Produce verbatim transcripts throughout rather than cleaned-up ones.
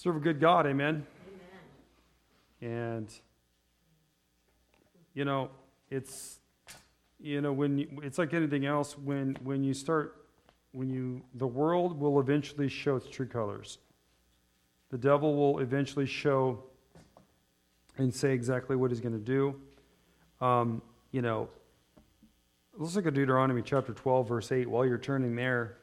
Serve a good God, amen? Amen. And, you know, it's, you know, when you, it's like anything else, when, when you start, when you, the world will eventually show its true colors. The devil will eventually show and say exactly what he's going to do. Um, you know, let's look at Deuteronomy chapter twelve, verse eight, while you're turning there.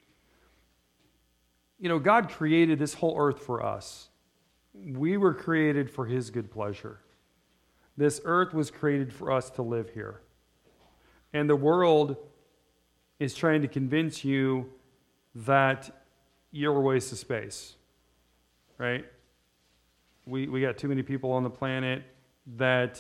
You know, God created this whole earth for us. We were created for His good pleasure. This earth was created for us to live here. And the world is trying to convince you that you're a waste of space, right? We we got too many people on the planet, that,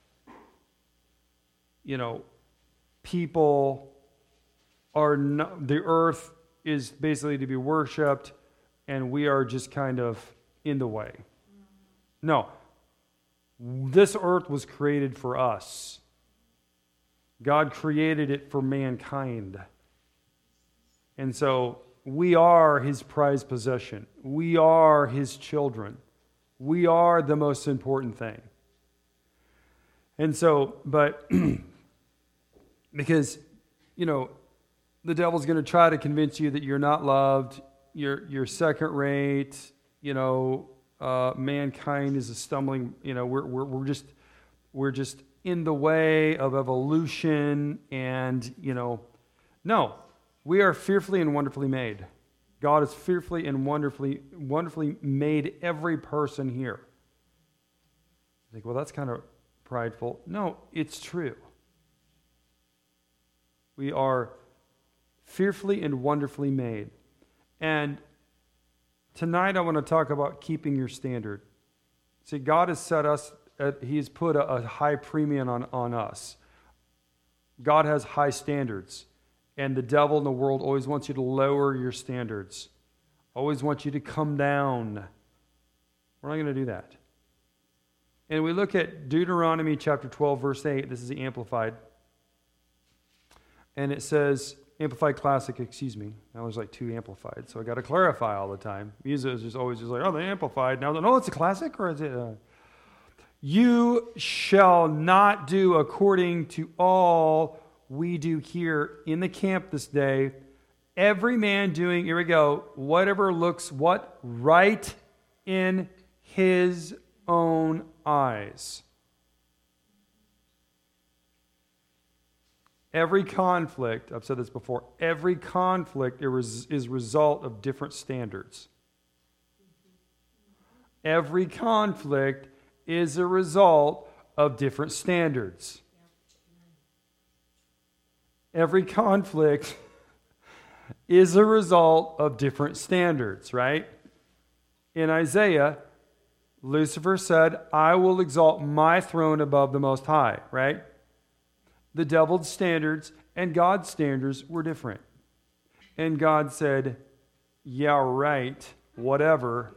you know, people are not, the earth is basically to be worshipped, and we are just kind of in the way. No. This earth was created for us. God created it for mankind. And so we are His prized possession. We are His children. We are the most important thing. And so, but because, you know, the devil's going to try to convince you that you're not loved, you're you're second rate, you know, uh, mankind is a stumbling, you know, we're we're we're just we're just in the way of evolution, and, you know, no, we are fearfully and wonderfully made. God has fearfully and wonderfully wonderfully made every person here. You think, well, that's kind of prideful. No, it's true. We are fearfully and wonderfully made. And tonight I want to talk about keeping your standard. See, God has set us, at, He has put a, a high premium on, on us. God has high standards. And the devil in the world always wants you to lower your standards. Always wants you to come down. We're not going to do that. And we look at Deuteronomy chapter twelve, verse eight. This is the Amplified. And it says, Amplified Classic, excuse me. Now there's like two Amplified, so I got to clarify all the time. Music is just always just like, oh, the Amplified. Now, no, it's a classic, or is it? Uh, you shall not do according to all we do here in the camp this day. Every man doing, here we go, whatever looks what? Right in his own eyes. Every conflict, I've said this before, every conflict is a result of different standards. Every conflict is a result of different standards. Every conflict is a result of different standards, right? In Isaiah, Lucifer said, I will exalt my throne above the Most High, right? The devil's standards and God's standards were different. And God said, yeah, right, whatever.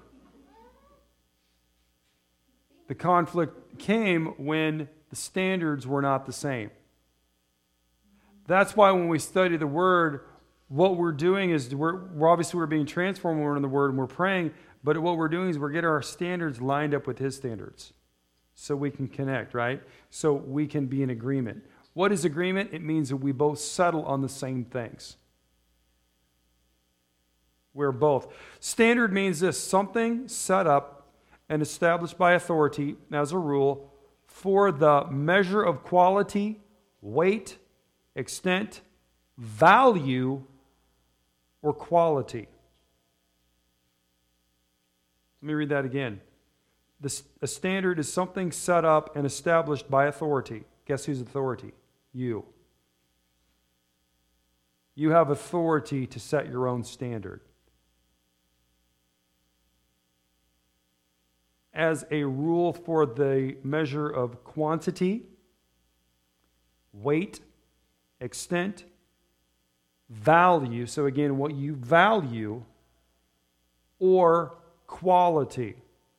The conflict came when the standards were not the same. That's why when we study the Word, what we're doing is we're, we're obviously we're being transformed when we're in the Word and we're praying, but what we're doing is we're getting our standards lined up with His standards so we can connect, right? So we can be in agreement. What is agreement? It means that we both settle on the same things. We're both. Standard means this: something set up and established by authority as a rule for the measure of quality, weight, extent, value, or quality. Let me read that again. The, a standard is something set up and established by authority. Guess whose authority? You. You have authority to set your own standard. As a rule for the measure of quantity, weight, extent, value. So again, what you value, or quality.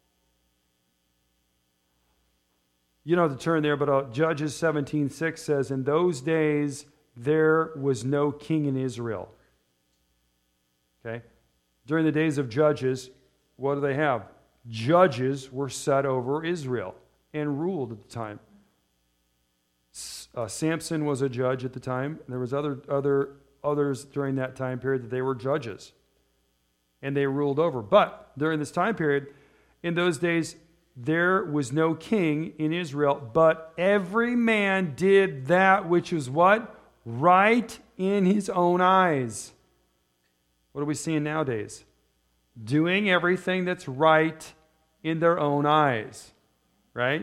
You don't have to turn there, but uh, Judges seventeen six says, in those days there was no king in Israel. Okay? During the days of Judges, what do they have? judges were set over Israel and ruled at the time. Uh, Samson was a judge at the time. There was other other others during that time period that they were judges, and they ruled over. But during this time period, in those days, there was no king in Israel, but every man did that which was what? Right in his own eyes. What are we seeing nowadays? Doing everything that's right in their own eyes, right?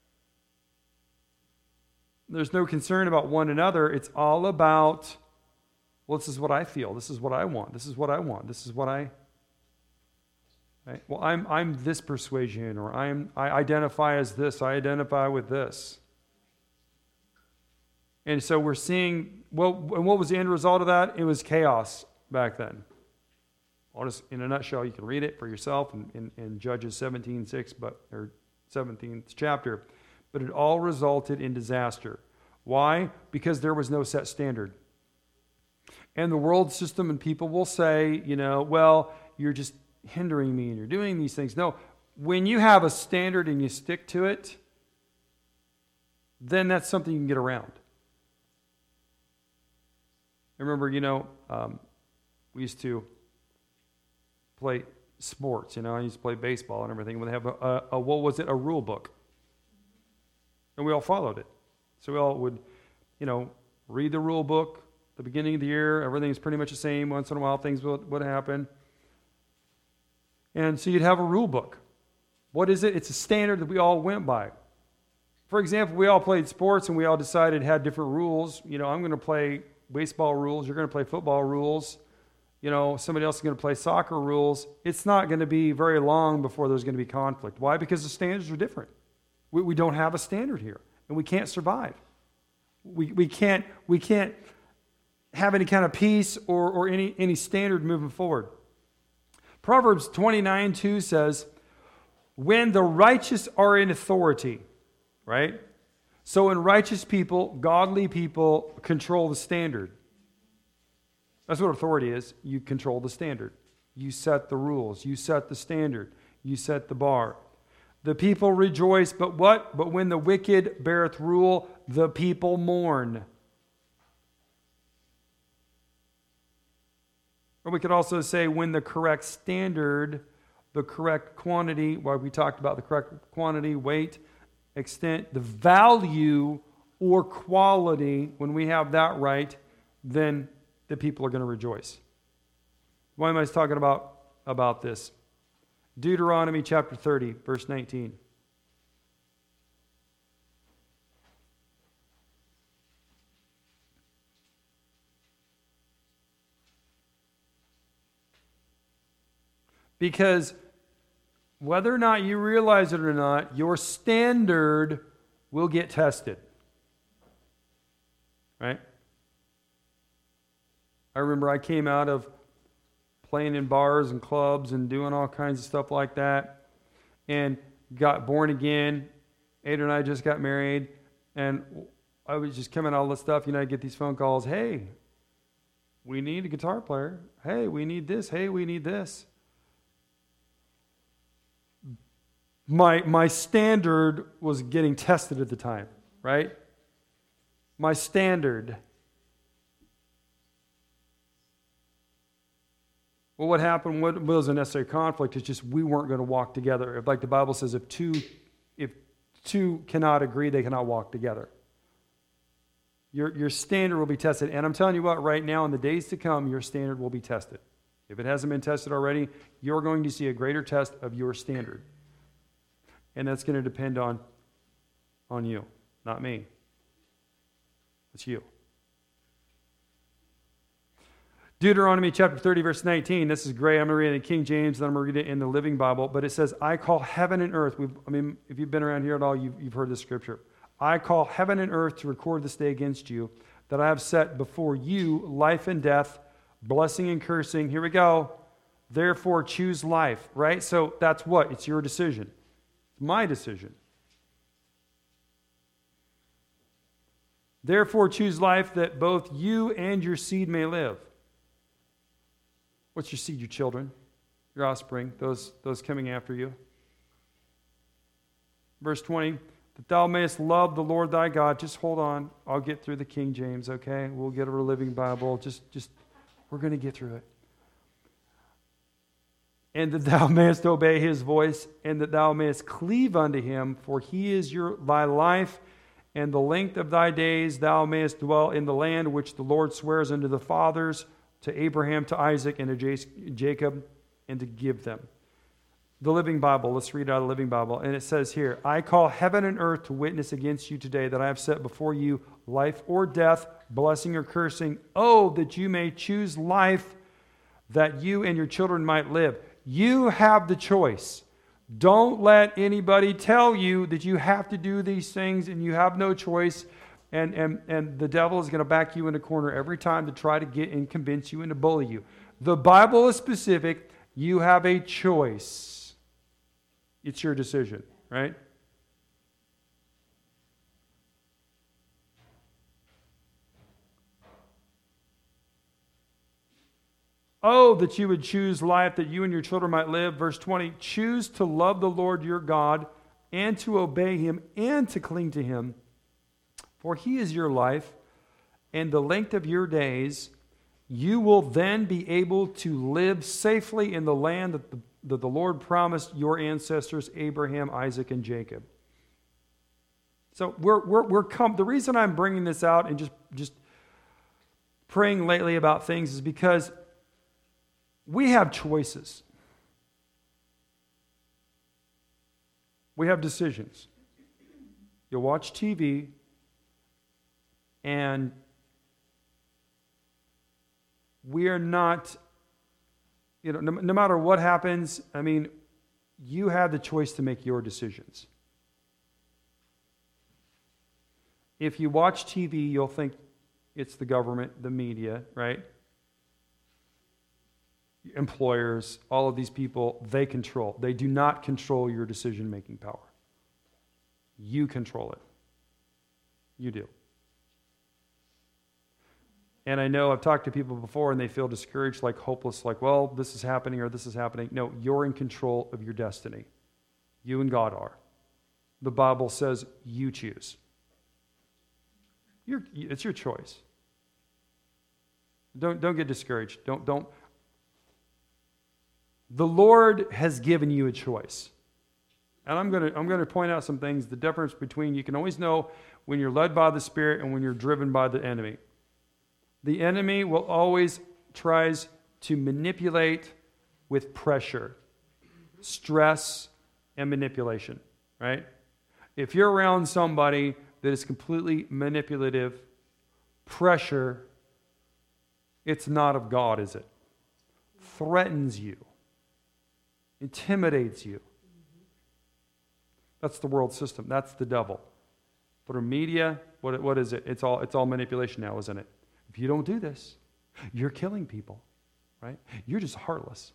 There's no concern about one another. It's all about, well, this is what I feel. This is what I want. This is what I want. This is what I... Right? Well, I'm I'm this persuasion, or I'm I identify as this. I identify with this. And so we're seeing, well, and what was the end result of that? It was chaos back then. I'll just, in a nutshell, you can read it for yourself in, in, in Judges seventeen six, but or seventeenth chapter. But it all resulted in disaster. Why? Because there was no set standard. And the world system and people will say, you know, well, you're just hindering me and you're doing these things. No, when you have a standard and you stick to it, then that's something you can get around. I remember, you know, um, we used to play sports, you know, I used to play baseball and everything. They have a, a, a what was it, a rule book. And we all followed it. So we all would, you know, read the rule book at the beginning of the year. Everything's pretty much the same. Once in a while, things would, would happen. And so you'd have a rule book. What is it? It's a standard that we all went by. For example, we all played sports and we all decided had different rules. You know, I'm going to play baseball rules. You're going to play football rules. You know, somebody else is going to play soccer rules. It's not going to be very long before there's going to be conflict. Why? Because the standards are different. We, we don't have a standard here, and we can't survive. We we can't we can't have any kind of peace or or any any standard moving forward. Proverbs twenty-nine two says, "When the righteous are in authority," right? So when righteous people, godly people control the standard. That's what authority is. You control the standard. You set the rules. You set the standard. You set the bar. The people rejoice, but what? But when the wicked beareth rule, the people mourn. Or we could also say when the correct standard, the correct quantity, why we talked about the correct quantity, weight, extent, the value or quality, when we have that right, then the people are going to rejoice. Why am I talking about, about this? Deuteronomy chapter thirty, verse nineteen. Because whether or not you realize it or not, your standard will get tested. Right? I remember I came out of playing in bars and clubs and doing all kinds of stuff like that, and got born again. Ada and I just got married, and I was just coming out all this stuff. You know, I get these phone calls. Hey, we need a guitar player. Hey, we need this. Hey, we need this. My my standard was getting tested at the time, right? My standard. Well, what happened? What wasn't necessarily conflict? It's just we weren't going to walk together. If, like the Bible says, if two, if two cannot agree, they cannot walk together. Your your standard will be tested, and I'm telling you what, right now, in the days to come, your standard will be tested. If it hasn't been tested already, you're going to see a greater test of your standard, and that's going to depend on on you, not me. It's you. Deuteronomy chapter thirty, verse nineteen. This is great. I'm going to read it in King James, then I'm going to read it in the Living Bible. But it says, I call heaven and earth. We've, I mean, if you've been around here at all, you've, you've heard this scripture. I call heaven and earth to record this day against you, that I have set before you life and death, blessing and cursing. Here we go. Therefore, choose life, right? So that's what? It's your decision. It's my decision. Therefore, choose life that both you and your seed may live. What's your seed? Your children, your offspring, those, those coming after you. Verse twenty, that thou mayest love the Lord thy God. Just hold on. I'll get through the King James, okay? We'll get a Living Bible. Just, just, we're going to get through it. And that thou mayest obey his voice, and that thou mayest cleave unto him, for he is your thy life, and the length of thy days thou mayest dwell in the land which the Lord swears unto the fathers, to Abraham, to Isaac, and to Jacob, and to give them. The Living Bible, let's read out of the Living Bible. And it says here, I call heaven and earth to witness against you today that I have set before you life or death, blessing or cursing. Oh, that you may choose life, that you and your children might live. You have the choice. Don't let anybody tell you that you have to do these things and you have no choice. And, and, and the devil is going to back you in a corner every time to try to get and convince you and to bully you. The Bible is specific. You have a choice. It's your decision, right? Oh, that you would choose life, that you and your children might live. Verse twenty, choose to love the Lord your God and to obey him and to cling to him. For he is your life and the length of your days. You will then be able to live safely in the land that the, that the Lord promised your ancestors, Abraham, Isaac, and Jacob. So we're, we're, we're come, the reason I'm bringing this out and just, just praying lately about things is because we have choices. We have decisions. You'll watch T V and we are not, you know, no, no matter what happens, I mean, you have the choice to make your decisions. If you watch T V, you'll think it's the government, the media, right? Employers, all of these people, they control. They do not control your decision-making power. You control it. You do. And I know I've talked to people before and they feel discouraged, like hopeless, like, well, this is happening or this is happening. No, you're in control of your destiny. You and God are. The Bible says you choose. You're, it's your choice. Don't, don't get discouraged. Don't, don't. The Lord has given you a choice. And I'm going to I'm going to point out some things, the difference between, you can always know when you're led by the Spirit and when you're driven by the enemy. The enemy will always tries to manipulate with pressure, stress, and manipulation, right? If you're around somebody that is completely manipulative, pressure, it's not of God, is it? Threatens you, intimidates you. That's the world system. That's the devil. Through media, what, what is it? It's all, it's all manipulation now, isn't it? If you don't do this, you're killing people, right? You're just heartless.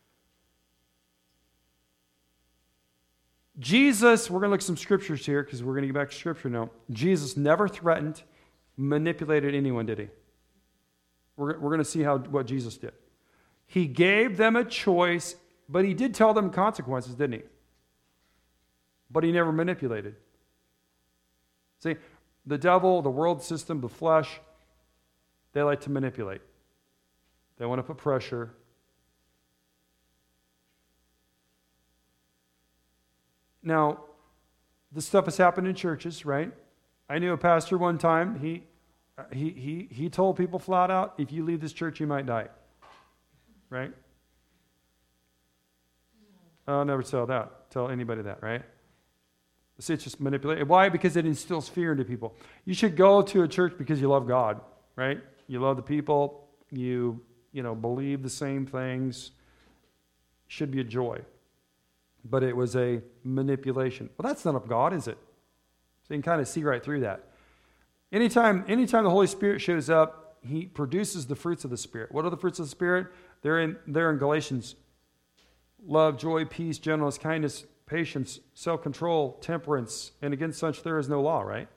Jesus, we're going to look at some scriptures here because we're going to get back to scripture now. Jesus never threatened, manipulated anyone, did he? We're, we're going to see how what Jesus did. He gave them a choice, but he did tell them consequences, didn't he? But he never manipulated. See, the devil, the world system, the flesh, they like to manipulate. They want to put pressure. Now, this stuff has happened in churches, right? I knew a pastor one time, he, he, he, he told people flat out, if you leave this church, you might die. Right? I'll never tell that, tell anybody that, right? See, it's just manipulated. Why? Because it instills fear into people. You should go to a church because you love God, right? You love the people. You, you know, believe the same things. Should be a joy. But it was a manipulation. Well, that's not of God, is it? So you can kind of see right through that. Anytime, anytime the Holy Spirit shows up, he produces the fruits of the Spirit. What are the fruits of the Spirit? They're in, they're in Galatians. Love, joy, peace, gentleness, kindness, patience, self-control, temperance, and against such there is no law, right?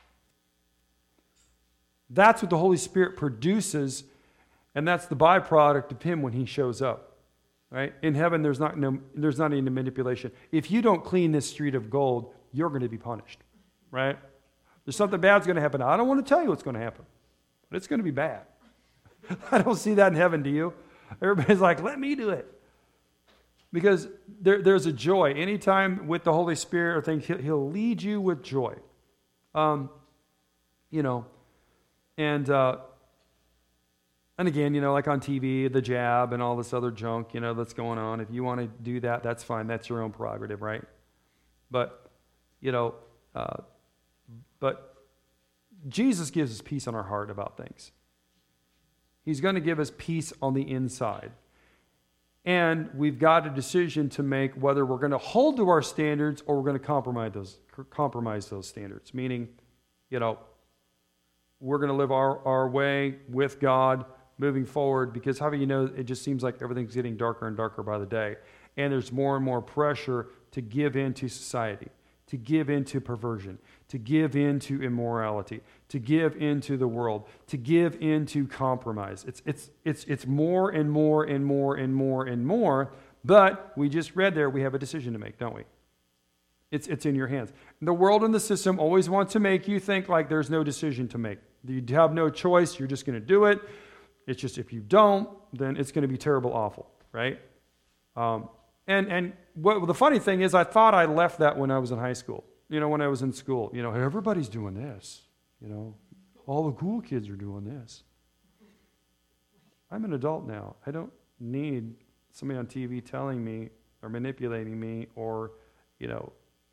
That's what the Holy Spirit produces, and that's the byproduct of him when he shows up, right? In heaven, there's not no, there's not any manipulation. If you don't clean this street of gold, you're going to be punished, right? There's something bad's going to happen. I don't want to tell you what's going to happen, but it's going to be bad. I don't see that in heaven, do you? Everybody's like, let me do it. Because there, there's a joy. Anytime with the Holy Spirit or things, he'll, he'll lead you with joy. Um, you know, and uh, and again, you know, like on T V, the jab and all this other junk, you know, that's going on. If you want to do that, that's fine. That's your own prerogative, right? But, you know, uh, but Jesus gives us peace on our heart about things. He's going to give us peace on the inside. And we've got a decision to make whether we're going to hold to our standards or we're going to compromise those, compromise those standards. Meaning, you know, we're going to live our, our way with God moving forward, because how do you know it just seems like everything's getting darker and darker by the day. And there's more and more pressure to give in to society, to give into perversion, to give into immorality, to give into the world, to give into compromise. It's it's it's it's more and more and more and more and more. But we just read there, we have a decision to make, don't we? It's it's in your hands. The world and the system always want to make you think like there's no decision to make. You have no choice. You're just going to do it. It's just if you don't, then it's going to be terrible, awful, right? Um, and and what the funny thing is, I thought I left that when I was in high school. You know, when I was in school, you know, everybody's doing this. You know, all the cool kids are doing this. I'm an adult now. I don't need somebody on T V telling me or manipulating me or, you know,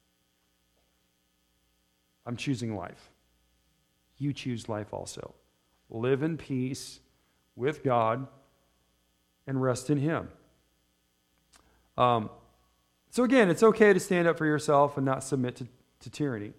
I'm choosing life. You choose life also. Live in peace with God and rest in Him. Um, so again, it's okay to stand up for yourself and not submit to, to tyranny.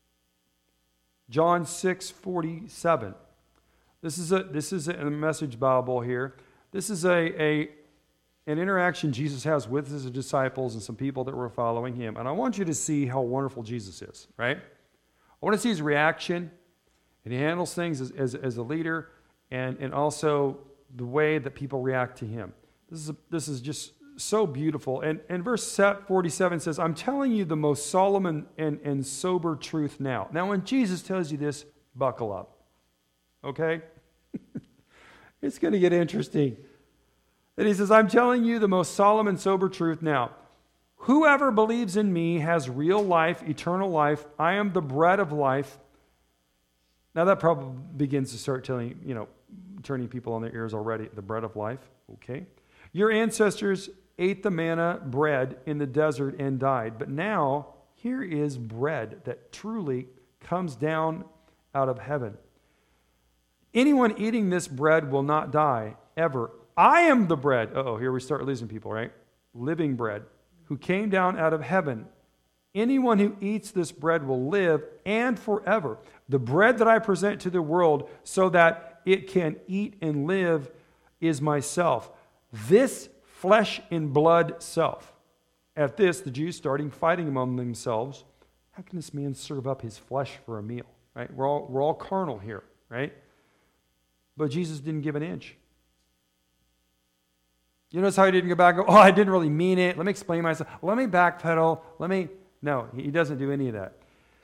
John six forty-seven. This is a this is a Message Bible here. This is a, a an interaction Jesus has with his disciples and some people that were following him. And I want you to see how wonderful Jesus is, right? I want to see his reaction, and he handles things as, as, as a leader, and, and also the way that people react to him. This is a, this is just so beautiful. And, and verse forty-seven says, I'm telling you the most solemn and, and, and sober truth now. Now, when Jesus tells you this, buckle up. Okay? It's going to get interesting. And he says, I'm telling you the most solemn and sober truth now. Whoever believes in me has real life, eternal life. I am the bread of life. Now that probably begins to start telling, you know, turning people on their ears already. The bread of life. Okay. Your ancestors ate the manna bread in the desert and died. But now here is bread that truly comes down out of heaven. Anyone eating this bread will not die ever. I am the bread. Uh-oh, here we start losing people, right? Living bread, who came down out of heaven. Anyone who eats this bread will live and forever. The bread that I present to the world so that it can eat and live is myself. This flesh and blood self. At this, the Jews starting fighting among themselves. How can this man serve up his flesh for a meal? Right? We're all, we're all carnal here, right? But Jesus didn't give an inch. You notice how he didn't go back and go, oh, I didn't really mean it. Let me explain myself. Let me backpedal. Let me... No, he doesn't do any of that.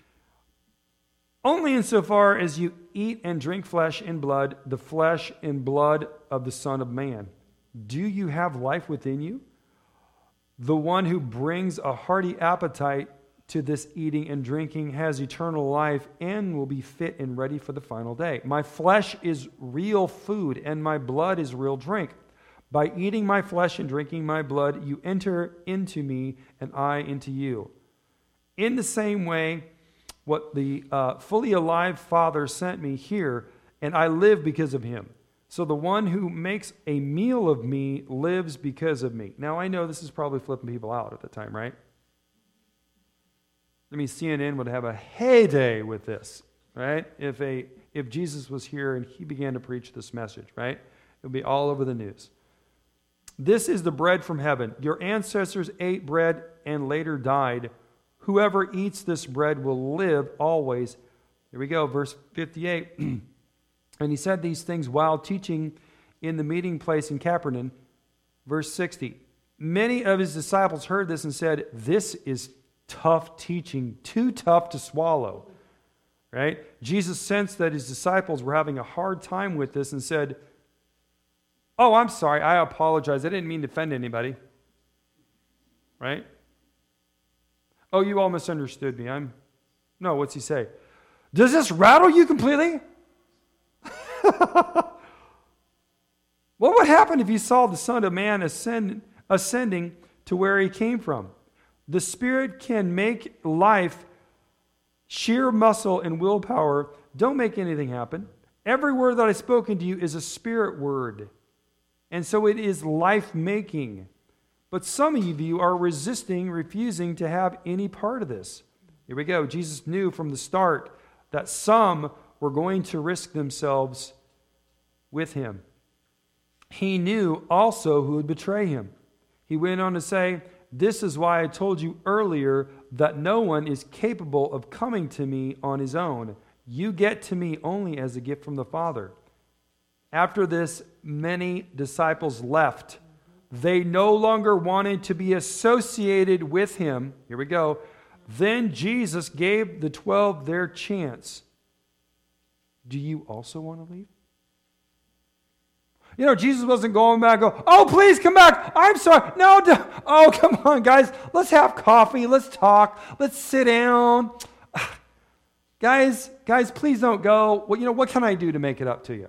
Only insofar as you eat and drink flesh and blood, the flesh and blood of the Son of Man. Do you have life within you? The one who brings a hearty appetite to this eating and drinking has eternal life and will be fit and ready for the final day. My flesh is real food and my blood is real drink. By eating my flesh and drinking my blood, you enter into me and I into you. In the same way, what the uh, fully alive Father sent me here, and I live because of him. So the one who makes a meal of me lives because of me. Now, I know this is probably flipping people out at the time, right? I mean, C N N would have a heyday with this, right? If a if Jesus was here and he began to preach this message, right? It would be all over the news. This is the bread from heaven. Your ancestors ate bread and later died. Whoever eats this bread will live always. Here we go, verse fifty-eight. And he said these things while teaching in the meeting place in Capernaum. Verse sixty. Many of his disciples heard this and said, This is tough teaching, too tough to swallow, right? Jesus sensed that his disciples were having a hard time with this and said, oh, I'm sorry, I apologize. I didn't mean to offend anybody, right? Oh, you all misunderstood me. I'm, no, what's he say? Does this rattle you completely? What would happen if you saw the Son of Man ascend, ascending to where he came from? The Spirit can make life sheer muscle and willpower. Don't make anything happen. Every word that I've spoken to you is a spirit word. And so it is life-making. But some of you are resisting, refusing to have any part of this. Here we go. Jesus knew from the start that some were going to risk themselves with him. He knew also who would betray him. He went on to say, this is why I told you earlier that no one is capable of coming to me on his own. You get to me only as a gift from the Father. After this, many disciples left. They no longer wanted to be associated with him. Here we go. Then Jesus gave the twelve their chance. Do you also want to leave? You know, Jesus wasn't going back and go, oh, please come back. I'm sorry. No, don't. Oh, come on, guys. Let's have coffee. Let's talk. Let's sit down. guys, guys, please don't go. Well, you know, what can I do to make it up to you?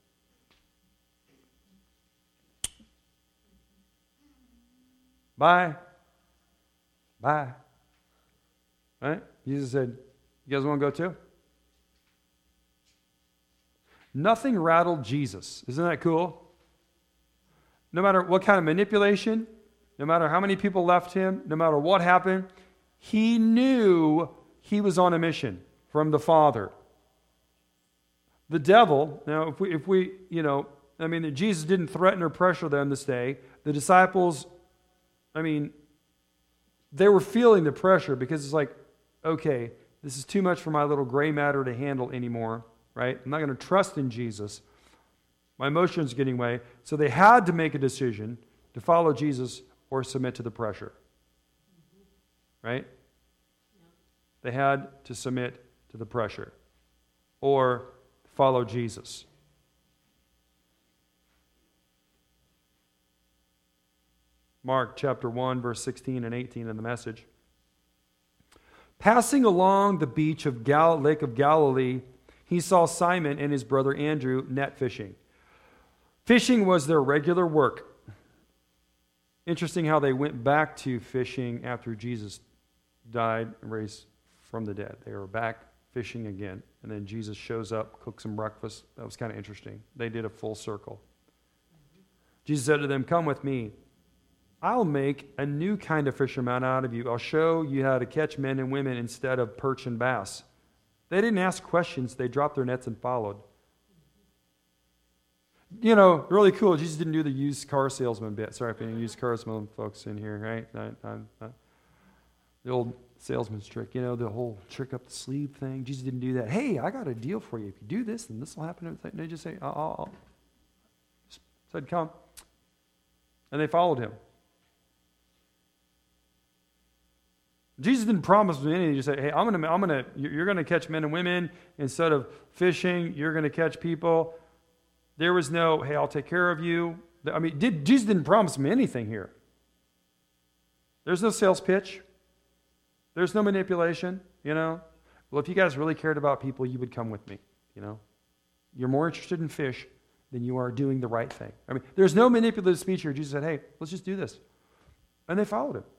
Bye. Bye. Right? Jesus said, you guys want to go too? Nothing rattled Jesus. Isn't that cool? No matter what kind of manipulation, no matter how many people left him, no matter what happened, he knew he was on a mission from the Father. The devil, now if we, if we, you know, I mean, Jesus didn't threaten or pressure them this day. The disciples, I mean, they were feeling the pressure because it's like, okay, this is too much for my little gray matter to handle anymore. Right? I'm not going to trust in Jesus. My emotions are getting away. So they had to make a decision to follow Jesus or submit to the pressure. Right? They had to submit to the pressure or follow Jesus. Mark chapter one, verse sixteen and eighteen in the Message. Passing along the beach of Gal- Lake of Galilee, he saw Simon and his brother Andrew net fishing. Fishing was their regular work. Interesting how they went back to fishing after Jesus died and raised from the dead. They were back fishing again. And then Jesus shows up, cooks some breakfast. That was kind of interesting. They did a full circle. Jesus said to them, come with me. I'll make a new kind of fisherman out of you. I'll show you how to catch men and women instead of perch and bass. They didn't ask questions. They dropped their nets and followed. You know, really cool. Jesus didn't do the used car salesman bit. Sorry if any used car salesman folks in here, right? Not, not, not. The old salesman's trick, you know, the whole trick up the sleeve thing. Jesus didn't do that. Hey, I got a deal for you. If you do this, then this will happen. They just say, I'll, I'll. Just said, come. And they followed him. Jesus didn't promise them anything. He just said, hey, I'm going to, I'm going to, you're going to catch men and women. Instead of fishing, you're going to catch people. There was no, hey, I'll take care of you. I mean, did, Jesus didn't promise them anything here. There's no sales pitch. There's no manipulation, you know. Well, if you guys really cared about people, you would come with me, you know. You're more interested in fish than you are doing the right thing. I mean, there's no manipulative speech here. Jesus said, hey, let's just do this. And they followed him.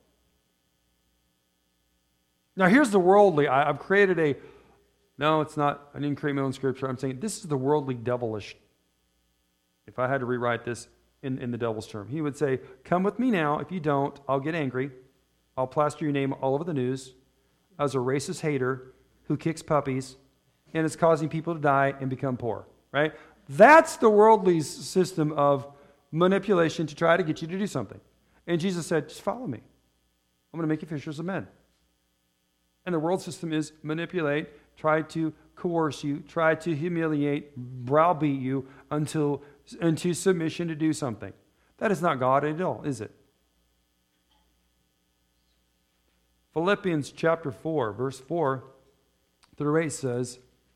Now, here's the worldly. I, I've created a, no, it's not, I didn't create my own scripture. I'm saying this is the worldly devilish. If I had to rewrite this in, in the devil's term, he would say, come with me now. If you don't, I'll get angry. I'll plaster your name all over the news as a racist hater who kicks puppies and is causing people to die and become poor, right? That's the worldly system of manipulation to try to get you to do something. And Jesus said, just follow me. I'm going to make you fishers of men. And the world system is manipulate, try to coerce you, try to humiliate, browbeat you until into submission to do something. That is not God at all, is it? Philippians chapter four, verse four through eight says,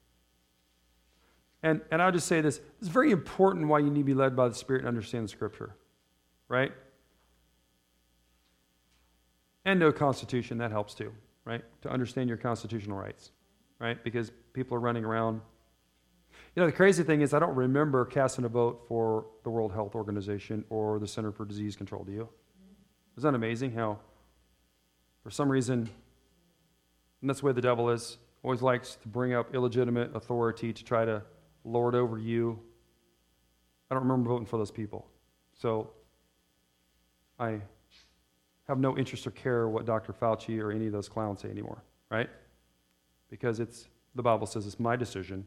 and, and I'll just say this, it's very important why you need to be led by the Spirit and understand the Scripture, right? And know Constitution, that helps too, right? To understand your constitutional rights, right? Because people are running around. You know, the crazy thing is I don't remember casting a vote for the World Health Organization or the Center for Disease Control. Do you? Isn't that amazing how, for some reason, and that's the way the devil is, always likes to bring up illegitimate authority to try to lord over you. I don't remember voting for those people. So I have no interest or care what Doctor Fauci or any of those clowns say anymore, right? Because it's, the Bible says it's my decision,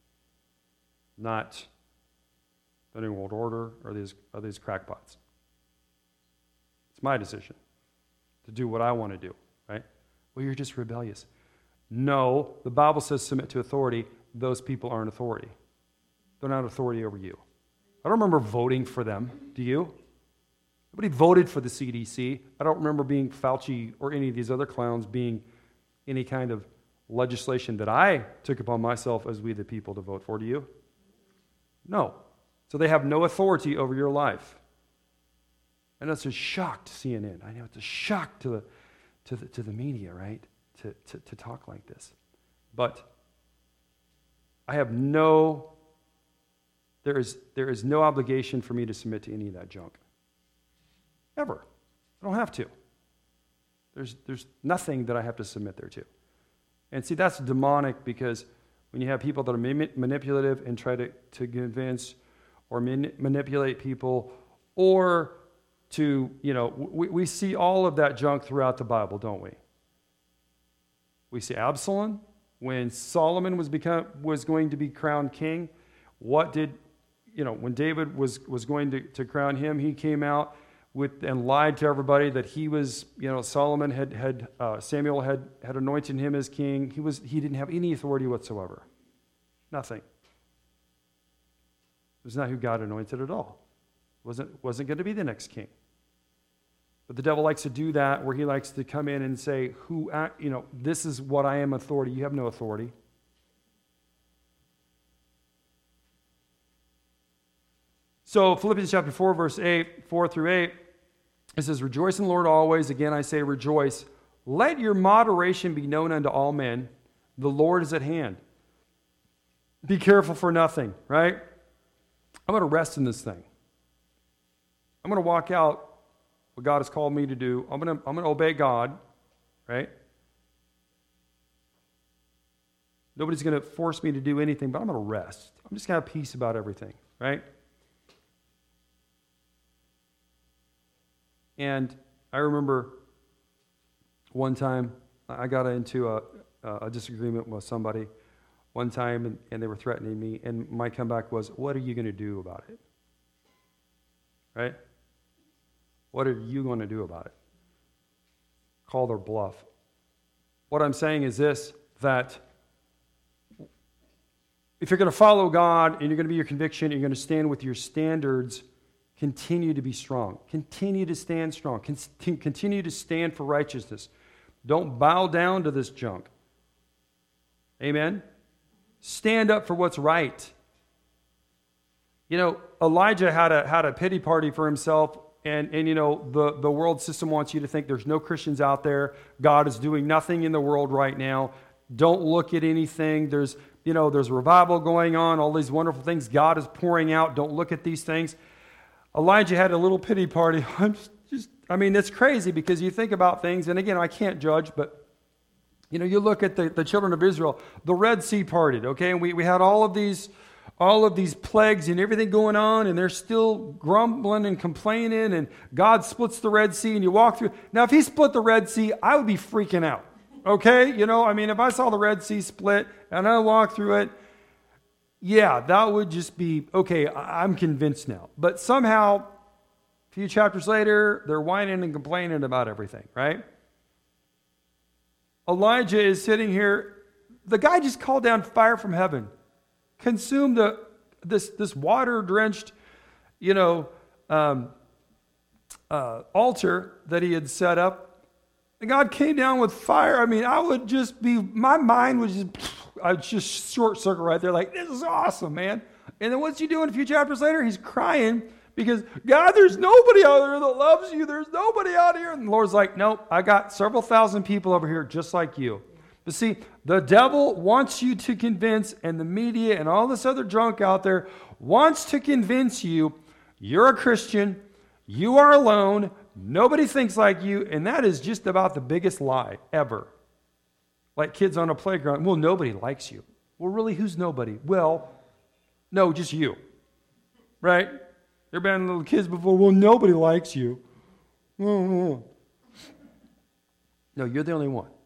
not the New World Order or these, or these crackpots. It's my decision to do what I want to do, right? Well, you're just rebellious. No, the Bible says submit to authority. Those people aren't authority. They're not authority over you. I don't remember voting for them. Do you? Nobody voted for the C D C. I don't remember being Fauci or any of these other clowns being any kind of legislation that I took upon myself as we the people to vote for. Do you? No. So they have no authority over your life. And that's a shock to C N N. I know it's a shock to the to the, to the media, right? To, to, to talk like this. But I have no, there is, there is no obligation for me to submit to any of that junk. Ever. I don't have to. There's, there's nothing that I have to submit there to. And see, that's demonic because when you have people that are manipulative and try to, to convince or man, manipulate people, or to, you know, we, we see all of that junk throughout the Bible, don't we? We see Absalom, when Solomon was become was going to be crowned king. What did, you know, when David was, was going to, to crown him, he came out with and lied to everybody that he was, you know, Solomon had, had uh, Samuel had, had anointed him as king. He was he didn't have any authority whatsoever. Nothing. It was not who God anointed at all. Wasn't wasn't going to be the next king. But the devil likes to do that, where he likes to come in and say, "Who, you know, this is what I am authority." You have no authority. So Philippians chapter four, verse eight, four through eight, it says, "Rejoice in the Lord always. Again, I say rejoice. Let your moderation be known unto all men. The Lord is at hand. Be careful for nothing," right? I'm going to rest in this thing. I'm going to walk out what God has called me to do. I'm going to, I'm going to obey God, right? Nobody's going to force me to do anything, but I'm going to rest. I'm just going to have peace about everything, right? And I remember one time I got into a, a disagreement with somebody one time, and, and they were threatening me, and my comeback was, "What are you going to do about it?" Right? What are you going to do about it? Call their bluff. What I'm saying is this, that if you're going to follow God and you're going to be your conviction, you're going to stand with your standards, continue to be strong. Continue to stand strong. Con- continue to stand for righteousness. Don't bow down to this junk. Amen? Stand up for what's right. You know, Elijah had a had a pity party for himself. And, and you know, the, the world system wants you to think there's no Christians out there. God is doing nothing in the world right now. Don't look at anything. There's, you know, there's revival going on, all these wonderful things God is pouring out. Don't look at these things. Elijah had a little pity party. I'm just, I mean, it's crazy because you think about things, and again, I can't judge, but, you know, you look at the, the children of Israel, the Red Sea parted, okay? And we, we had all of these... all of these plagues and everything going on, and they're still grumbling and complaining, and God splits the Red Sea, and you walk through. Now, if he split the Red Sea, I would be freaking out, okay? You know, I mean, if I saw the Red Sea split, and I walked through it, yeah, that would just be, okay, I'm convinced now. But somehow, a few chapters later, they're whining and complaining about everything, right? Elijah is sitting here. The guy just called down fire from heaven. Consume the this this water-drenched, you know, um, uh, altar that he had set up, And God came down with fire. I mean, I would just be, my mind was just, I would just short circle right there, like, this is awesome, man. And then what's he doing a few chapters later? He's crying because, God, there's nobody out there that loves you. There's nobody out here. And the Lord's like, nope, I got several thousand people over here just like you. But see, the devil wants you to convince, and the media and all this other junk out there wants to convince you you're a Christian, you are alone, nobody thinks like you, and that is just about the biggest lie ever. Like kids on a playground, well, nobody likes you. Well, really, who's nobody? Well, no, just you. Right? There have been little kids before, well, nobody likes you. No, you're the only one.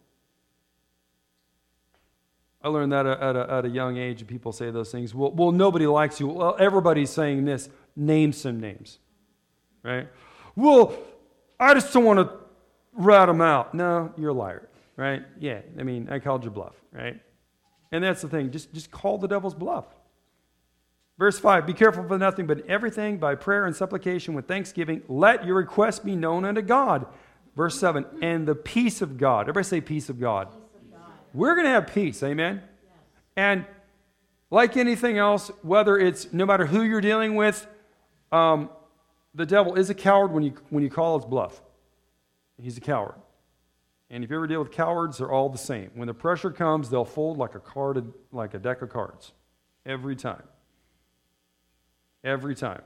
I learned that at a, at a young age, and people say those things. Well, well, nobody likes you. Well, everybody's saying this. Name some names. Right? Well, I just don't want to rat them out. No, you're a liar. Right? Yeah, I mean, I called your bluff. Right? And that's the thing. Just, just call the devil's bluff. Verse five, be careful for nothing, but everything by prayer and supplication with thanksgiving, let your requests be known unto God. Verse seven, and the peace of God. Everybody say peace of God. We're going to have peace, amen? Yes. And like anything else, whether it's no matter who you're dealing with, um, the devil is a coward when you when you call his bluff. He's a coward. And if you ever deal with cowards, they're all the same. When the pressure comes, they'll fold like a card, like a deck of cards, every time. Every time.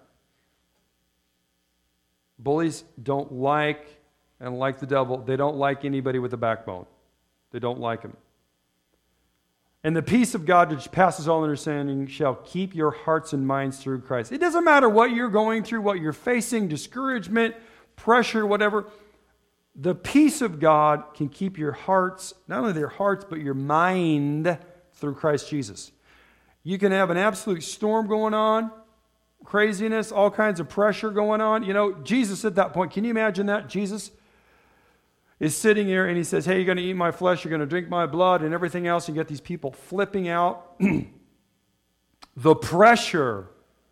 Bullies don't like, and like the devil, they don't like anybody with a backbone. They don't like him. And the peace of God, which passes all understanding, shall keep your hearts and minds through Christ. It doesn't matter what you're going through, what you're facing, discouragement, pressure, whatever. The peace of God can keep your hearts, not only their hearts, but your mind through Christ Jesus. You can have an absolute storm going on, craziness, all kinds of pressure going on. You know, Jesus at that point, can you imagine that? Jesus is sitting here and he says, hey, you're going to eat my flesh, you're going to drink my blood and everything else. You get these people flipping out. The pressure,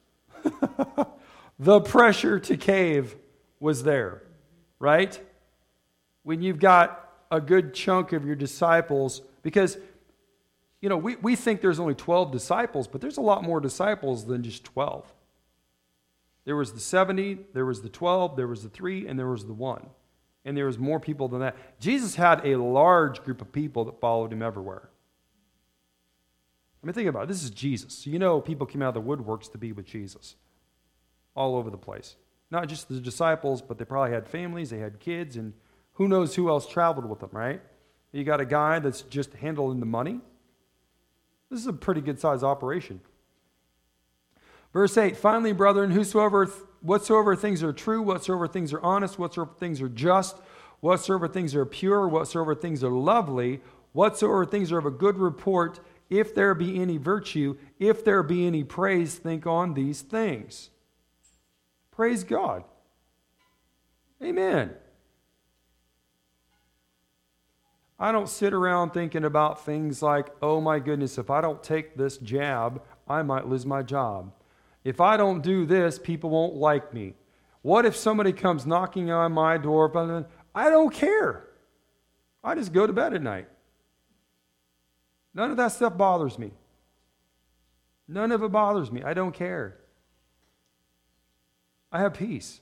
the pressure to cave was there, right? When you've got a good chunk of your disciples, because, you know, we, we think there's only twelve disciples, but there's a lot more disciples than just twelve. There was the seventy, there was the twelve, there was the three, and there was the one. And there was more people than that. Jesus had a large group of people that followed him everywhere. I mean, think about it. This is Jesus. So you know people came out of the woodworks to be with Jesus. All over the place. Not just the disciples, but they probably had families, they had kids, and who knows who else traveled with them, right? You got a guy that's just handling the money. This is a pretty good-sized operation. Verse eight, finally, brethren, whosoever, whatsoever things are true, whatsoever things are honest, whatsoever things are just, whatsoever things are pure, whatsoever things are lovely, whatsoever things are of a good report, if there be any virtue, if there be any praise, think on these things. Praise God. Amen. I don't sit around thinking about things like, oh my goodness, if I don't take this jab, I might lose my job. If I don't do this, people won't like me. What if somebody comes knocking on my door? I don't care. I just go to bed at night. None of that stuff bothers me. None of it bothers me. I don't care. I have peace.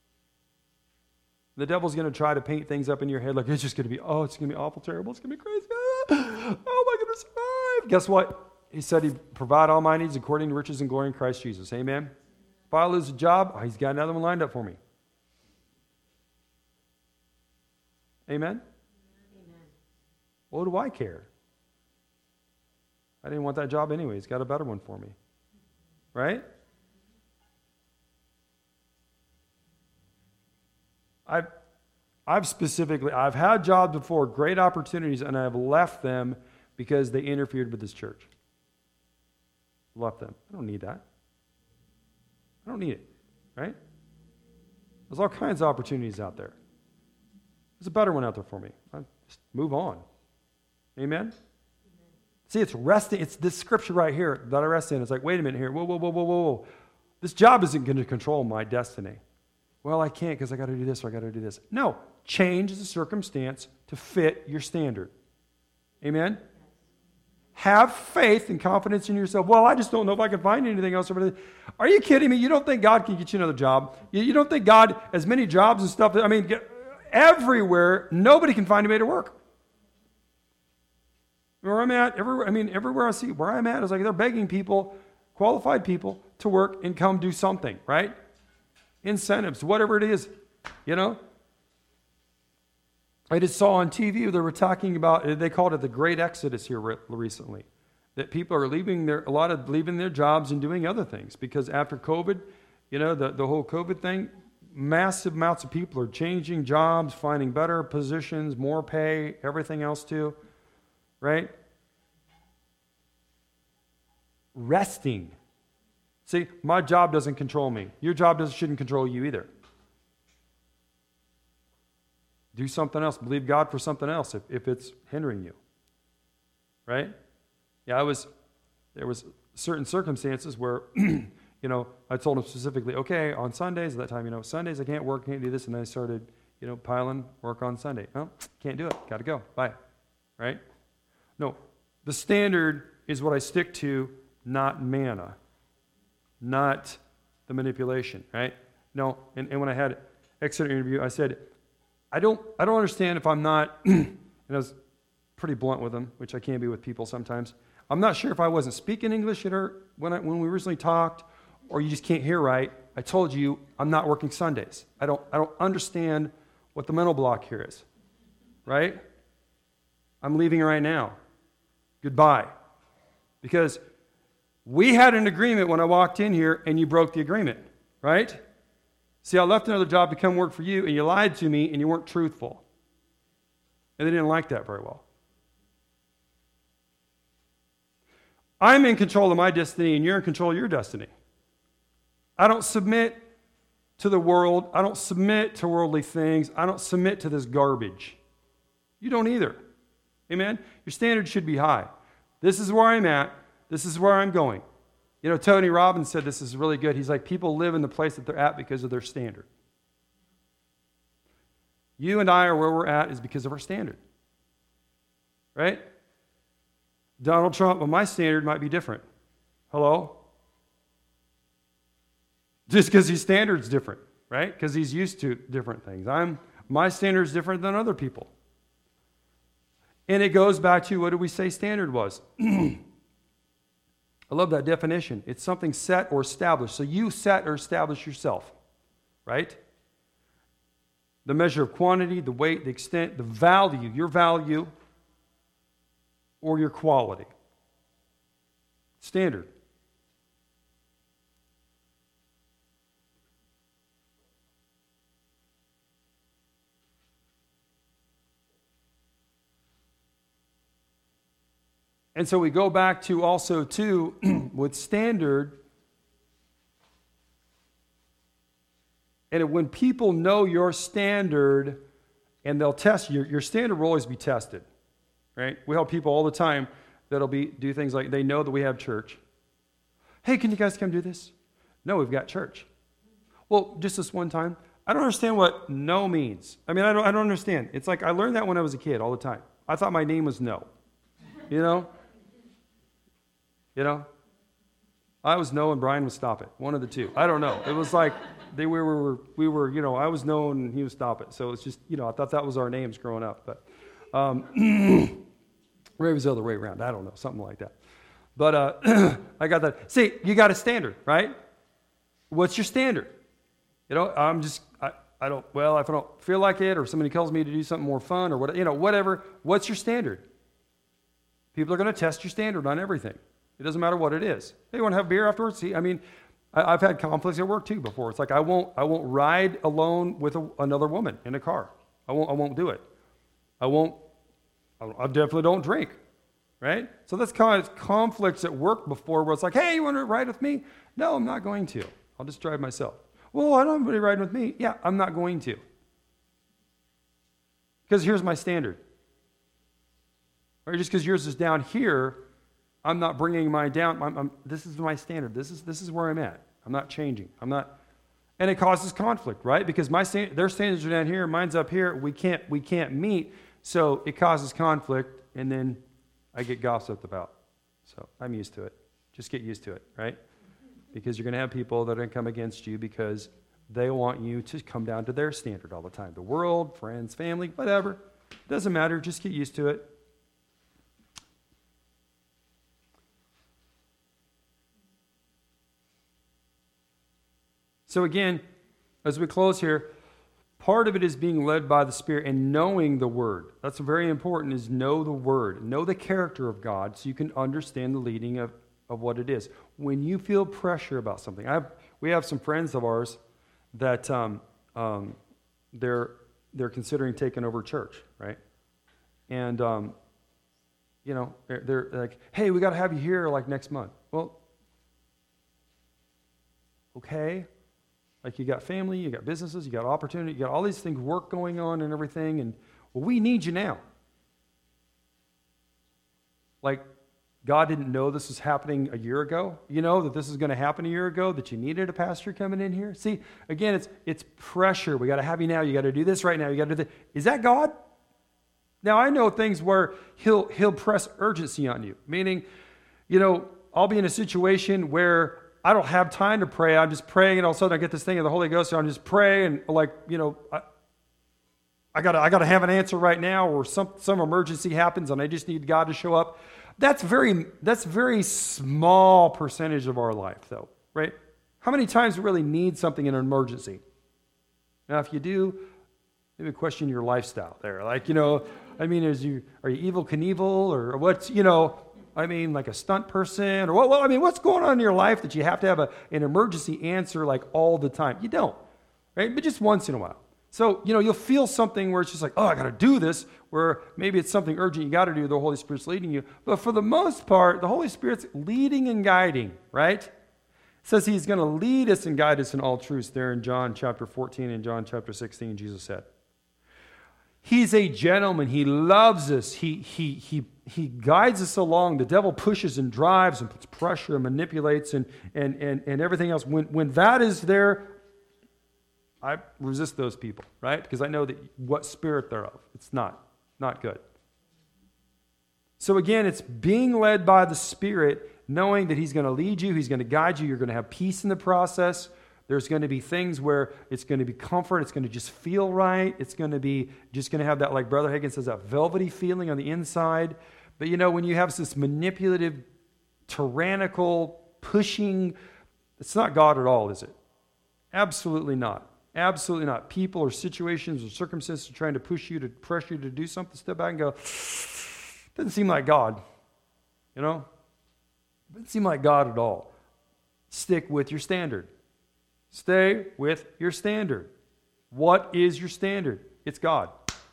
The devil's going to try to paint things up in your head like it's just going to be, oh, it's going to be awful terrible. It's going to be crazy. Oh, am I going to survive? Guess what? He said he'd provide all my needs according to riches and glory in Christ Jesus. Amen? If I lose a job, oh, he's got another one lined up for me. Amen? Amen. What do I care? I didn't want that job anyway. He's got a better one for me. Right? I've, I've specifically, I've had jobs before, great opportunities, and I've left them because they interfered with this church. Left them. I don't need that. I don't need it. Right? There's all kinds of opportunities out there. There's a better one out there for me. I just move on. Amen? Amen? See, it's resting. It's this scripture right here that I rest in. It's like, wait a minute here. Whoa, whoa, whoa, whoa, whoa. This job isn't going to control my destiny. Well, I can't because I got to do this or I got to do this. No. Change the circumstance. to fit your standard. Amen? Have faith and confidence in yourself. Well, I just don't know if I can find anything else. Are you kidding me? You don't think God can get you another job? You don't think God, as many jobs and stuff, I mean, everywhere, nobody can find a way to work. Where I'm at, everywhere, I mean, everywhere I see, where I'm at is like they're begging people, qualified people, to work and come do something, right? Incentives, whatever it is, you know? I just saw on T V, they were talking about, they called it the Great Exodus here re- recently, that people are leaving their, a lot of leaving their jobs and doing other things, because after COVID, you know, the, the whole COVID thing, massive amounts of people are changing jobs, finding better positions, more pay, everything else too, right? Resting. See, my job doesn't control me. Your job doesn't, shouldn't control you either. Do something else. Believe God for something else if, if it's hindering you. Right? Yeah, I was, there was certain circumstances where, you know, I told him specifically, okay, on Sundays, at that time, you know, Sundays I can't work, can't do this, and then I started, you know, piling work on Sunday. Oh, can't do it. Got to go. Bye. Right? No, the standard is what I stick to, not manna, not the manipulation, right? No, and, and when I had exit interview, I said, I don't I don't understand if I'm not, and I was pretty blunt with them, which I can be with people sometimes. I'm not sure if I wasn't speaking English at her when I, when we originally talked, or you just can't hear right. I told you I'm not working Sundays. I don't I don't understand what the mental block here is, right? I'm leaving right now. Goodbye. Because we had an agreement when I walked in here, and you broke the agreement, right? See, I left another job to come work for you, and you lied to me, and you weren't truthful. And they didn't like that very well. I'm in control of my destiny, and you're in control of your destiny. I don't submit to the world. I don't submit to worldly things. I don't submit to this garbage. You don't either. Amen? Your standard should be high. This is where I'm at. This is where I'm going. You know, Tony Robbins said this is really good. He's like, people live in the place that they're at because of their standard. You and I are where we're at is because of our standard. Right? Donald Trump, well, my standard might be different. Hello? Just because his standard's different, right? Because he's used to different things. I'm my standard's different than other people. And it goes back to, what did we say standard was? I love that definition. It's something set or established. So you set or establish yourself, right? The measure of quantity, the weight, the extent, the value, your value, or your quality. Standard. And so we go back to also, too, with standard. And when people know your standard and they'll test you, your standard will always be tested, right? We help people all the time that'll be do things like they know that we have church. Hey, can you guys come do this? No, we've got church. Well, just this one time. I don't understand what no means. I mean, I don't, I don't understand. It's like I learned that when I was a kid all the time. I thought my name was No, you know? You know, I was No and Brian was Stop It. One of the two. I don't know. It was like they we were we were you know I was No and he was Stop It. So it's just you know I thought that was our names growing up. But um, maybe it was the other way around. I don't know, something like that. But uh, I got that. See, you got a standard, right? What's your standard? You know, I'm just I, I don't well if I don't feel like it or somebody tells me to do something more fun or what you know whatever. What's your standard? People are going to test your standard on everything. It doesn't matter what it is. Hey, you want to have beer afterwards? See, I mean, I, I've had conflicts at work too before. It's like I won't, I won't ride alone with a, another woman in a car. I won't, I won't do it. I won't. I, I definitely don't drink, right? So that's kind of conflicts at work before, where it's like, hey, you want to ride with me? No, I'm not going to. I'll just drive myself. Well, I don't have anybody riding with me. Yeah, I'm not going to. Because here's my standard. Or just because yours is down here. I'm not bringing mine down. I'm, I'm, this is my standard. This is this is where I'm at. I'm not changing. I'm not, and it causes conflict, right? Because my stand, their standards are down here, mine's up here. We can't we can't meet. So it causes conflict, and then I get gossiped about. So I'm used to it. Just get used to it, right? Because you're going to have people that are going to come against you because they want you to come down to their standard all the time. The world, friends, family, whatever. Doesn't matter. Just get used to it. So again, as we close here, part of it is being led by the Spirit and knowing the Word. That's very important, is know the Word. Know the character of God so you can understand the leading of, of what it is. When you feel pressure about something, I have, we have some friends of ours that um, um, they're, they're considering taking over church, right? And, um, you know, they're, they're like, hey, we got to have you here like next month. Well, okay. Like you got family, you got businesses, you got opportunity, you got all these things, work going on and everything, and well, we need you now. Like God didn't know this was happening a year ago. You know that this is going to happen a year ago, that you needed a pastor coming in here. See, again, it's it's pressure. We got to have you now. You got to do this right now. You got to do this. Is that God? Now I know things where he'll he'll press urgency on you, meaning, you know, I'll be in a situation where I don't have time to pray. I'm just praying, and all of a sudden I get this thing of the Holy Ghost, and I'm just praying, and like, you know, I, I gotta, I gotta have an answer right now, or some, some emergency happens, and I just need God to show up. That's very, that's very small percentage of our life, though, right? How many times do we really need something in an emergency? Now, if you do, maybe question your lifestyle there. Like, you know, I mean, is you are you Evel Knievel, or what's, you know? I mean, like a stunt person, or what? Well, I mean, what's going on in your life that you have to have a, an emergency answer like all the time? You don't, right? But just once in a while. So, you know, you'll feel something where it's just like, oh, I got to do this, where maybe it's something urgent you got to do, the Holy Spirit's leading you. But for the most part, the Holy Spirit's leading and guiding, right? It says he's going to lead us and guide us in all truths there in John chapter fourteen and John chapter sixteen, Jesus said. He's a gentleman. He loves us. He, he, he, he guides us along. The devil pushes and drives and puts pressure and manipulates and, and, and, and everything else. When, when that is there, I resist those people, right? Because I know that what spirit they're of. It's not. Not good. So again, it's being led by the Spirit, knowing that he's going to lead you, he's going to guide you, you're going to have peace in the process. There's going to be things where it's going to be comfort. It's going to just feel right. It's going to be just going to have that, like Brother Hagin says, that velvety feeling on the inside. But you know, when you have this manipulative, tyrannical, pushing, it's not God at all, is it? Absolutely not. Absolutely not. People or situations or circumstances are trying to push you, to pressure you to do something. Step back and go, doesn't seem like God. You know? Doesn't seem like God at all. Stick with your standard. Stay with your standard. What is your standard? It's God.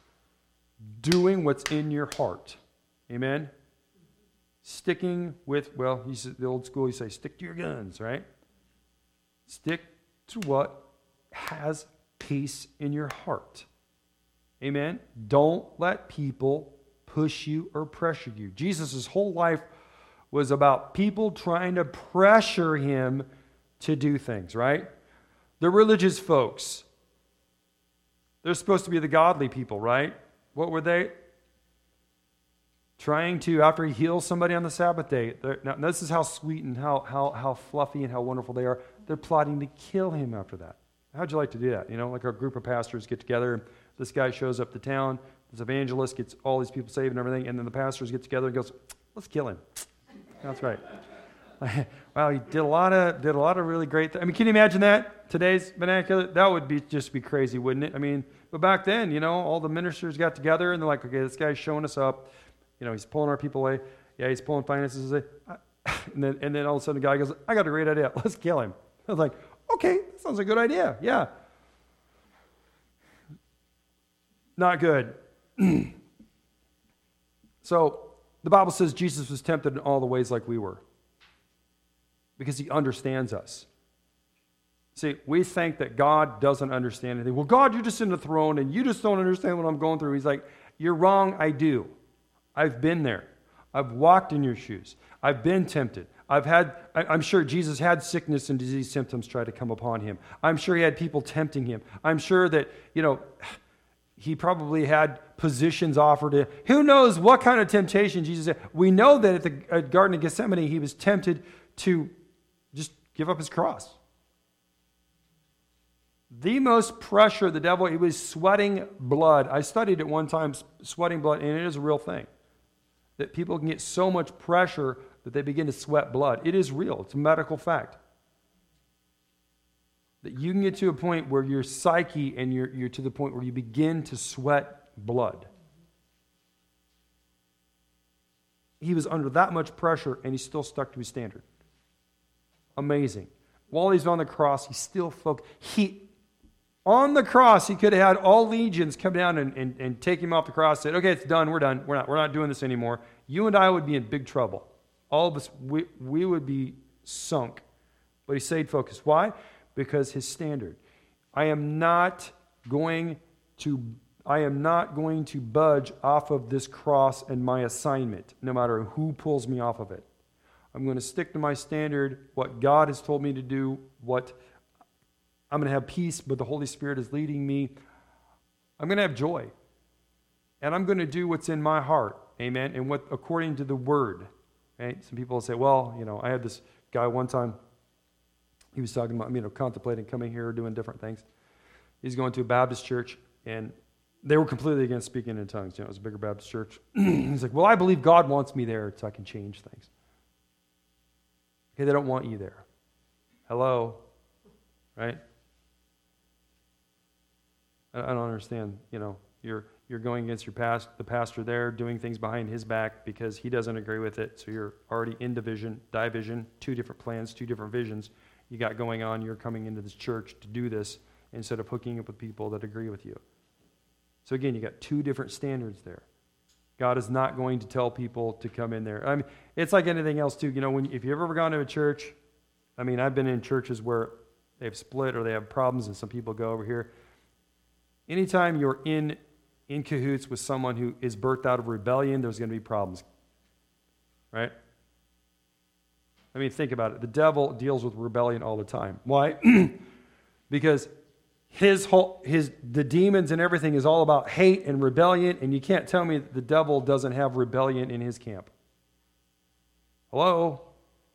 Doing what's in your heart. Amen? Sticking with, well, he said, the old school, you say, stick to your guns, right? Stick to what has peace in your heart. Amen? Don't let people push you or pressure you. Jesus' whole life was about people trying to pressure him to do things, right? The religious folks, they're supposed to be the godly people, right? What were they? Trying to, after he heals somebody on the Sabbath day, now this is how sweet and how, how, how fluffy and how wonderful they are. They're plotting to kill him after that. How'd you like to do that? You know, like our group of pastors get together, this guy shows up to town, this evangelist gets all these people saved and everything, and then the pastors get together and goes, let's kill him. That's right. Wow, he did a lot of did a lot of really great things. I mean, can you imagine that? Today's vernacular? That would be just be crazy, wouldn't it? I mean, but back then, you know, all the ministers got together and they're like, okay, this guy's showing us up. You know, he's pulling our people away. Yeah, he's pulling finances away. And then and then all of a sudden the guy goes, I got a great idea. Let's kill him. I was like, okay, that sounds like a good idea. Yeah. Not good. So the Bible says Jesus was tempted in all the ways like we were, because he understands us. See, we think that God doesn't understand anything. Well, God, you're just in the throne and you just don't understand what I'm going through. He's like, you're wrong, I do. I've been there. I've walked in your shoes. I've been tempted. I've had, I'm sure Jesus had sickness and disease symptoms try to come upon him. I'm sure he had people tempting him. I'm sure that, you know, he probably had positions offered to him. Who knows what kind of temptation Jesus had. We know that at the at Garden of Gethsemane, he was tempted to just give up his cross. The most pressure the devil, he was sweating blood. I studied it one time, sweating blood, and it is a real thing. That people can get so much pressure that they begin to sweat blood. It is real. It's a medical fact. That you can get to a point where your psyche and you're, you're to the point where you begin to sweat blood. He was under that much pressure and he still stuck to his standard. Amazing. While he's on the cross, he still focused. He, on the cross, he could have had all legions come down and, and, and take him off the cross, said, okay, it's done, we're done, we're not, we're not doing this anymore. You and I would be in big trouble. All of us, we, we would be sunk. But he stayed focused. Why? Because his standard. I am not going to I am not going to budge off of this cross and my assignment, no matter who pulls me off of it. I'm going to stick to my standard, what God has told me to do, what I'm going to have peace, but the Holy Spirit is leading me. I'm going to have joy. And I'm going to do what's in my heart. Amen. And what according to the word. Right? Some people will say, well, you know, I had this guy one time. He was talking about, you know, contemplating coming here, doing different things. He's going to a Baptist church, and they were completely against speaking in tongues. You know, it was a bigger Baptist church. He's like, well, I believe God wants me there so I can change things. Okay, they don't want you there. Hello? Right? I, I don't understand, you know, you're you're going against your past, the pastor there, doing things behind his back because he doesn't agree with it, so you're already in division, division, two different plans, two different visions you got going on. You're coming into this church to do this instead of hooking up with people that agree with you. So again, you got two different standards there. God is not going to tell people to come in there. I mean, it's like anything else too. You know, when if you've ever gone to a church, I mean, I've been in churches where they've split or they have problems, and some people go over here. Anytime you're in in cahoots with someone who is birthed out of rebellion, there's going to be problems, right? I mean, think about it. The devil deals with rebellion all the time. Why? Because his whole, his, the demons and everything is all about hate and rebellion, and you can't tell me that the devil doesn't have rebellion in his camp. Hello?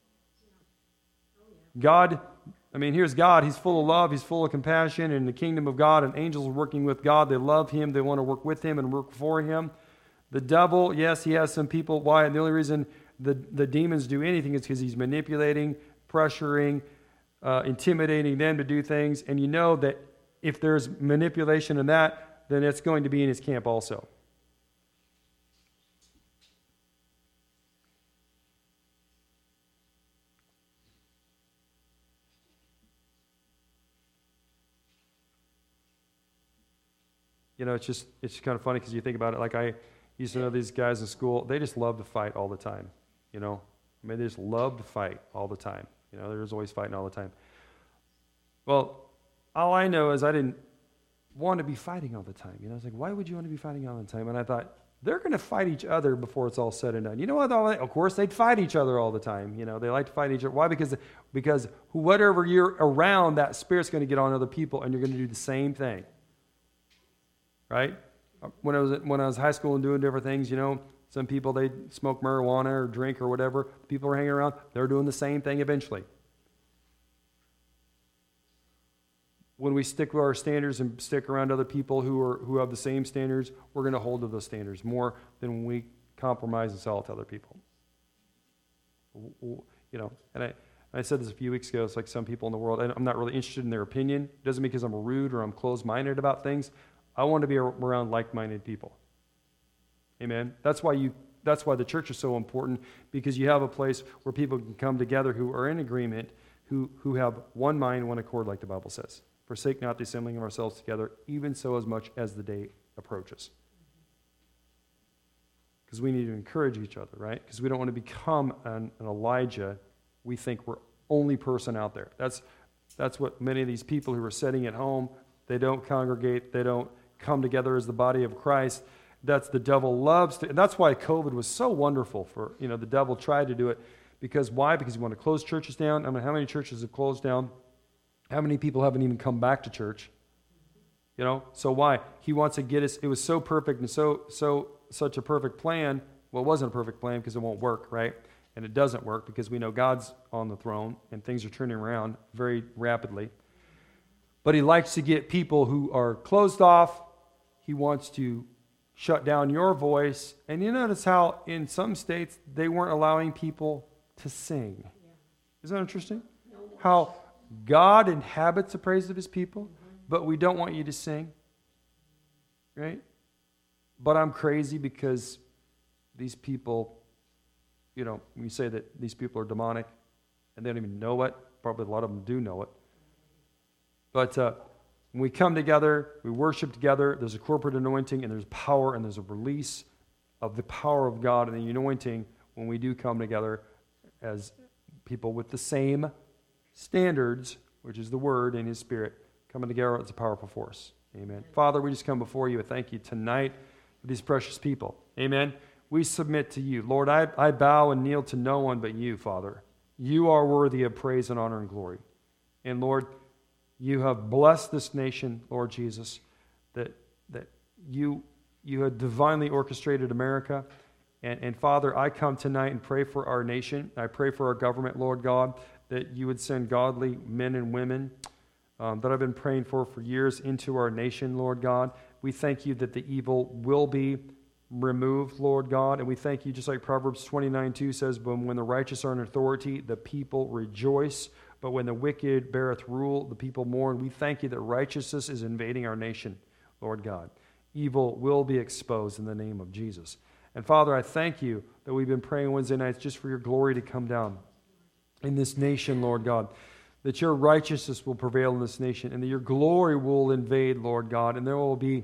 God, I mean, here's God. He's full of love. He's full of compassion. In the kingdom of God, and angels are working with God. They love him. They want to work with him and work for him. The devil, yes, he has some people. Why? And the only reason the, the demons do anything is because he's manipulating, pressuring, uh, intimidating them to do things. And you know that if there's manipulation in that, then it's going to be in his camp also. You know, it's just it's kind of funny because you think about it. Like I used to know these guys in school. They just love to fight all the time. You know, I mean, they just love to fight all the time. You know, they're just always fighting all the time. Well, all I know is I didn't want to be fighting all the time. You know, I was like, why would you want to be fighting all the time? And I thought, they're going to fight each other before it's all said and done. You know what? Of course, they'd fight each other all the time. You know, they like to fight each other. Why? Because because whatever you're around, that spirit's going to get on other people, and you're going to do the same thing. Right? When I was when I was in high school and doing different things, you know, some people, they smoke marijuana or drink or whatever. People are hanging around. They're doing the same thing eventually. When we stick to our standards and stick around other people who are who have the same standards, we're going to hold to those standards more than when we compromise and sell it to other people. You know, and I, I said this a few weeks ago. It's like some people in the world, I'm not really interested in their opinion. It doesn't mean because I'm rude or I'm closed-minded about things. I want to be around like-minded people. Amen. That's why you. That's why the church is so important, because you have a place where people can come together who are in agreement, who who have one mind, one accord, like the Bible says. Forsake not the assembling of ourselves together, even so as much as the day approaches. Because we need to encourage each other, right? Because we don't want to become an, an Elijah. We think we're only person out there. That's that's what many of these people who are sitting at home, they don't congregate, they don't come together as the body of Christ. That's the devil loves to, and that's why COVID was so wonderful for, you know, the devil tried to do it. Because why? Because you want to close churches down. I mean, how many churches have closed down? How many people haven't even come back to church? You know, so why? He wants to get us, it was so perfect and so, so, such a perfect plan. Well, it wasn't a perfect plan because it won't work, right? And it doesn't work because we know God's on the throne and things are turning around very rapidly. But he likes to get people who are closed off. He wants to shut down your voice. And you notice how in some states they weren't allowing people to sing. Yeah. Isn't that interesting? No. How God inhabits the praise of his people, mm-hmm. but we don't want you to sing. Right? But I'm crazy because these people, you know, when you say that these people are demonic and they don't even know it, probably a lot of them do know it. But uh, when we come together, we worship together, there's a corporate anointing and there's power and there's a release of the power of God and the anointing when we do come together as people with the same standards, which is the Word and His Spirit, coming together as a powerful force. Amen. Father, we just come before you and thank you tonight for these precious people. Amen. We submit to you. Lord, I, I bow and kneel to no one but you, Father. You are worthy of praise and honor and glory. And Lord, you have blessed this nation, Lord Jesus, that that you you had divinely orchestrated America. And, and Father, I come tonight and pray for our nation. I pray for our government, Lord God, that you would send godly men and women um, that I've been praying for for years into our nation, Lord God. We thank you that the evil will be removed, Lord God. And we thank you, just like Proverbs twenty-nine two says, but when the righteous are in authority, the people rejoice. But when the wicked beareth rule, the people mourn. We thank you that righteousness is invading our nation, Lord God. Evil will be exposed in the name of Jesus. And Father, I thank you that we've been praying Wednesday nights just for your glory to come down in this nation, Lord God. That your righteousness will prevail in this nation and that your glory will invade, Lord God. And there will be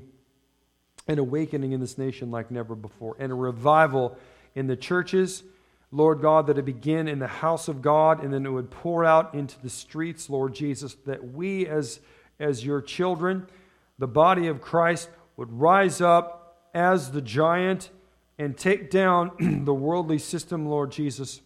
an awakening in this nation like never before. And a revival in the churches, Lord God, that it begin in the house of God and then it would pour out into the streets, Lord Jesus, that we as, as your children, the body of Christ, would rise up as the giant and take down the worldly system, Lord Jesus.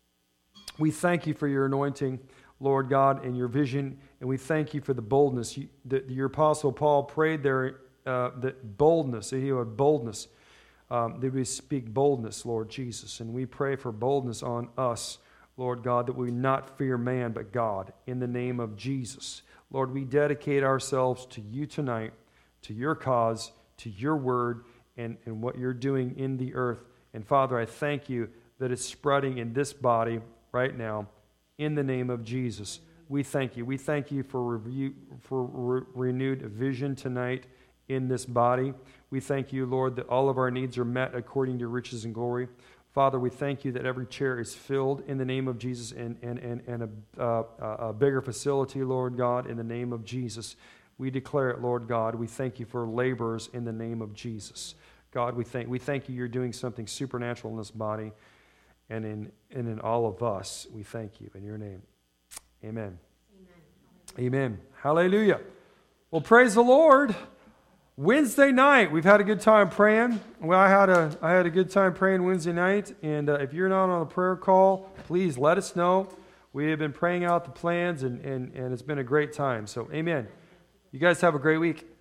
We thank you for your anointing, Lord God, and your vision, and we thank you for the boldness. You, the, your apostle Paul prayed there uh, that boldness, that he had boldness, um, that we speak boldness, Lord Jesus, and we pray for boldness on us, Lord God, that we not fear man but God, in the name of Jesus. Lord, we dedicate ourselves to you tonight, to your cause, to your word, and, and what you're doing in the earth. And Father, I thank you that it's spreading in this body right now, in the name of Jesus. We thank you. We thank you for, review, for re- renewed vision tonight in this body. We thank you, Lord, that all of our needs are met according to your riches and glory. Father, we thank you that every chair is filled in the name of Jesus and, and, and, and a, uh, a bigger facility, Lord God, in the name of Jesus. We declare it, Lord God. We thank you for laborers in the name of Jesus. God, we thank we thank you you're doing something supernatural in this body and in and in all of us. We thank you in your name. Amen. Amen. Amen. Hallelujah. Well, praise the Lord. Wednesday night, we've had a good time praying. Well, I had a I had a good time praying Wednesday night, and uh, if you're not on a prayer call, please let us know. We have been praying out the plans, and, and, and it's been a great time. So, amen. You guys have a great week.